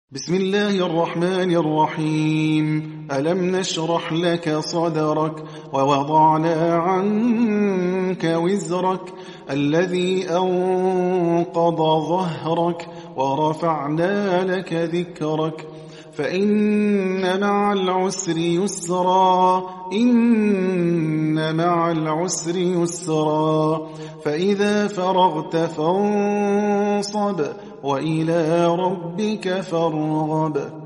بسم الله الرحمن الرحيم. ألم نشرح لك صدرك ووضعنا عنك وزرك الذي أنقض ظهرك ورفعنا لك ذكرك فإن مع العسر يسرا إن مع العسر يسرا فإذا فرغت فانصب وإلى ربك فارغب.